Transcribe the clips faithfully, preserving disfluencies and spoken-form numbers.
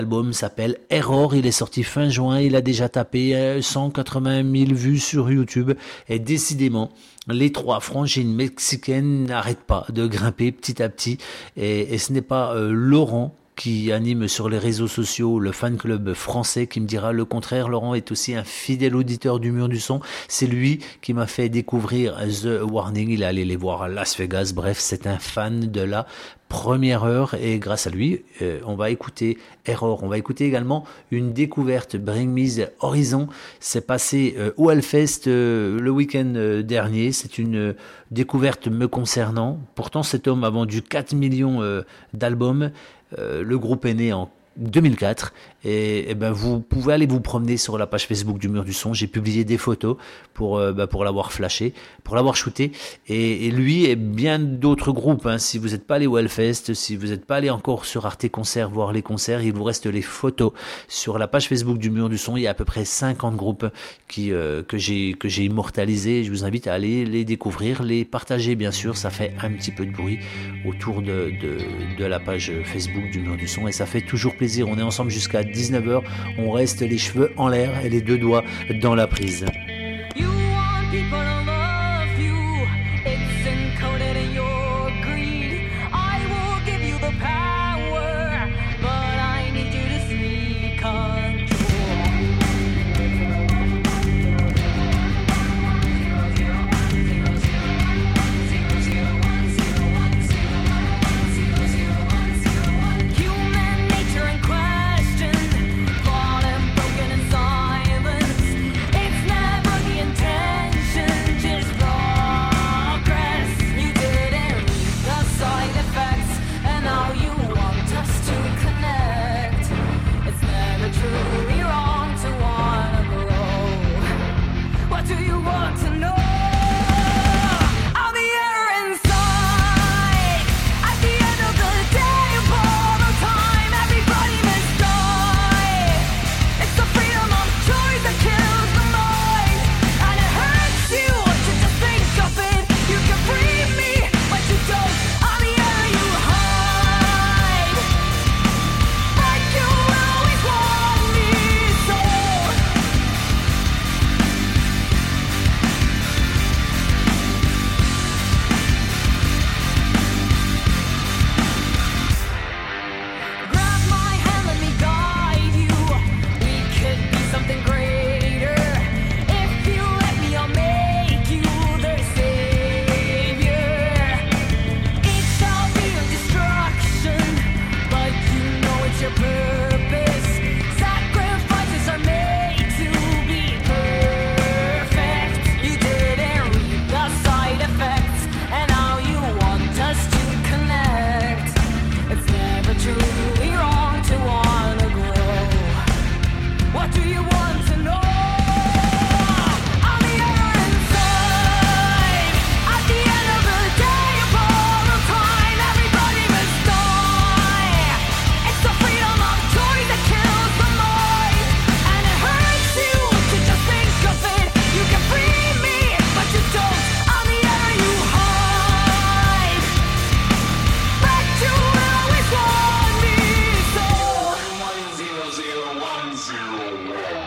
L'album s'appelle Error, il est sorti fin juin, il a déjà tapé cent quatre-vingt mille vues sur YouTube et décidément les trois frangines mexicaines n'arrêtent pas de grimper petit à petit et, et ce n'est pas euh, Laurent qui anime sur les réseaux sociaux le fan club français qui me dira le contraire. Laurent est aussi un fidèle auditeur du Mur du Son. C'est lui qui m'a fait découvrir The Warning. Il est allé les voir à Las Vegas. Bref, c'est un fan de la première heure et grâce à lui, euh, on va écouter Error. On va écouter également une découverte, Bring Me the Horizon. C'est passé euh, au Hellfest euh, le week-end euh, dernier. C'est une euh, découverte me concernant. Pourtant, cet homme a vendu quatre millions euh, d'albums. Euh, le groupe est né en deux mille quatre et, et ben vous pouvez aller vous promener sur la page Facebook du Mur du Son. J'ai publié des photos pour euh, ben pour l'avoir flashé, pour l'avoir shooté et, et lui et bien d'autres groupes hein. Si vous n'êtes pas allé au Hellfest, si vous n'êtes pas allé encore sur Arte Concert voir les concerts, il vous reste les photos sur la page Facebook du Mur du Son. Il y a à peu près cinquante groupes qui euh, que j'ai que j'ai immortalisés. Je vous invite à aller les découvrir, les partager bien sûr. Ça fait un petit peu de bruit autour de de, de la page Facebook du Mur du Son et ça fait toujours plaisir. On est ensemble jusqu'à dix-neuf heures. On reste les cheveux en l'air et les deux doigts dans la prise. You want people to love you. It's encoded in your greed. I will give you the power, but I need you to see control. Human nature in question, fallen, broken in silence. It's never the intention, just progress. You didn't read the side effects, and now you want us to connect. It's never truly wrong to wanna grow. What do you want to know? I'll be here inside. At the end of the day, of all the time, everybody must die. It's the freedom of choice that kills the mind, and it hurts you to just think of it. You can free me, but you don't. I'm the air you hide, but you always want me so. Grab my hand, let me guide you. We could be something greater. If you let me, I'll make you their savior. It shall be your destruction, but you know it's your purpose. Sacrifices are made to be perfect. You didn't read the side effects, and now you want us to connect. It's never truly wrong to wanna grow. What do you want to know? I'm the air inside. At the end of the day, of all the time, everybody must die. It's the freedom of choice that kills the mind, and it hurts you to just think of it. You can free me, but you don't. I'm the air you hide, but you always want me so. one zero zero one zero one.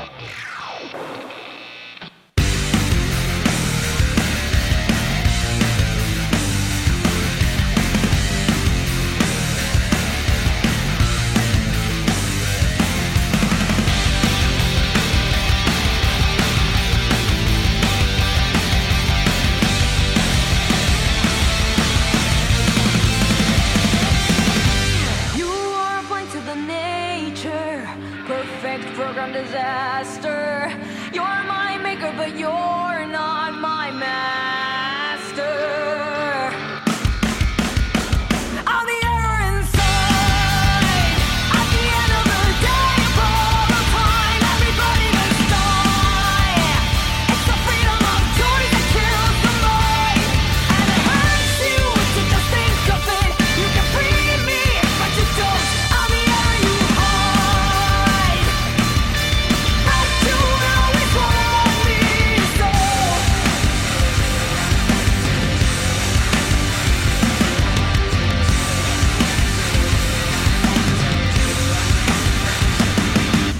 You are blind to the nature, perfect program disaster. You're my maker, but you're not my master.